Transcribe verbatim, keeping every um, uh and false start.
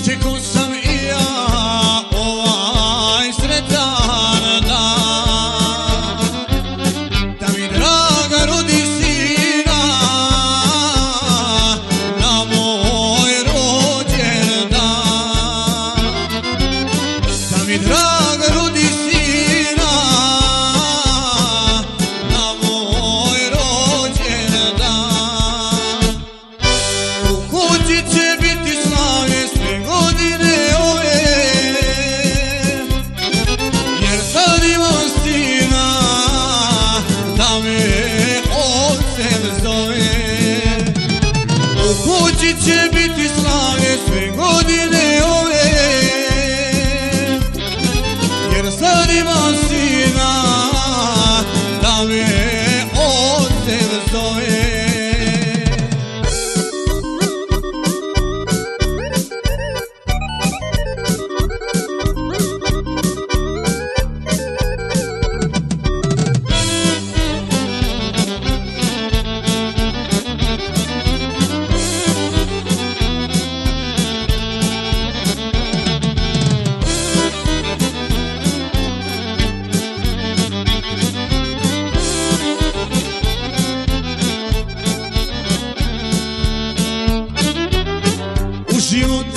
čekao sam i ja ovaj sretan dan, da mi draga rodi sina na moj rođendan, da mi draga rodi sina na moj rođendan. U kući će biti slavlje sve godine ove, jer sad imam sina da me ocem zove. U kući će biti slavlje sve godine ove, jer sad imam sina da me ocem zove. U život